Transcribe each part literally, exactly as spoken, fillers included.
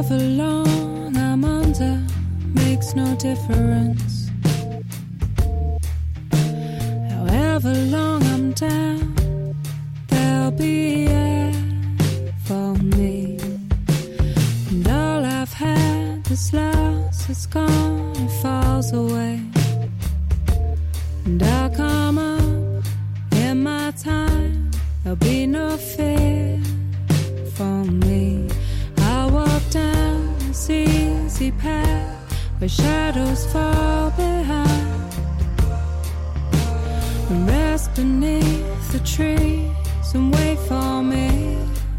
However long I'm under makes no difference. However long I'm down, there'll be air for me. And all I've had this loss is gone, it falls away. And I'll come up in my time, there'll be no fear for me. I'll walk down this easy path where shadows fall behind, and rest beneath the trees and wait for me.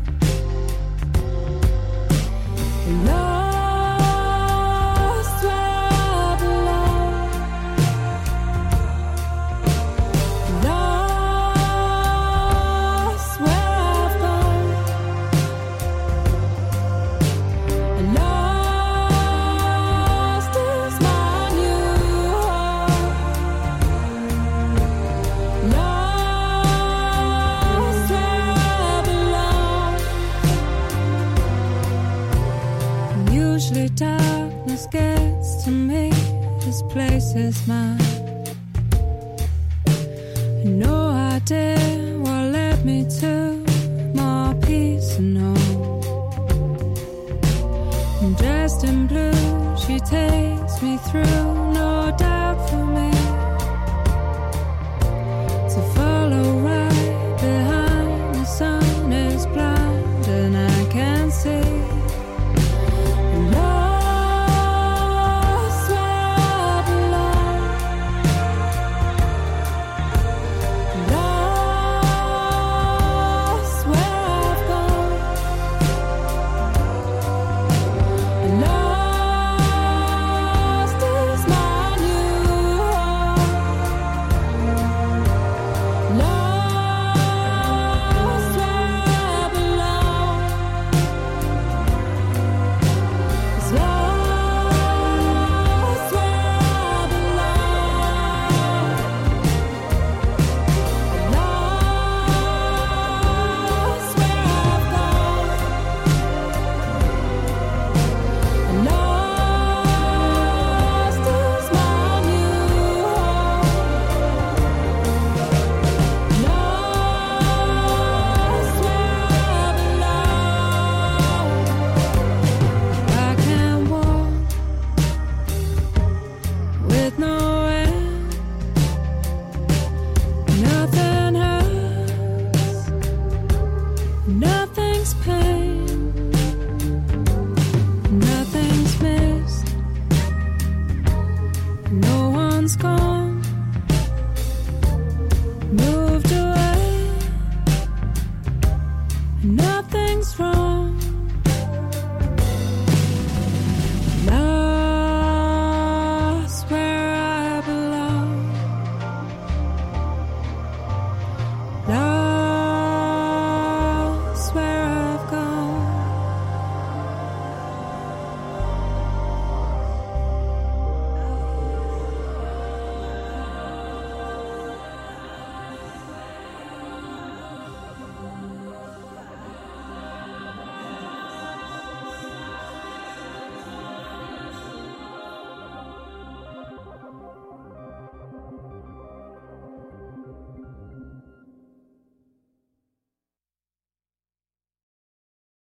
Lost where I belong, lost where I've gone, and lost is my new home. Lost where I belong. Usually darkness gets to me, this place is mine. No idea what led me to more peace and home. And dressed in blue, she takes me through, no doubt for me to follow right behind. The sun is blind and I can't see. Lost where I belong, lost where I've gone, and lost is my new home. Lost where I belong. It's lost where I belong. Lost where I've gone. And lost is my new home. Lost where I belong. I can't walk with no end. Nothing hurts, nothing's pain, nothing's missed, no one's gone, moved away, no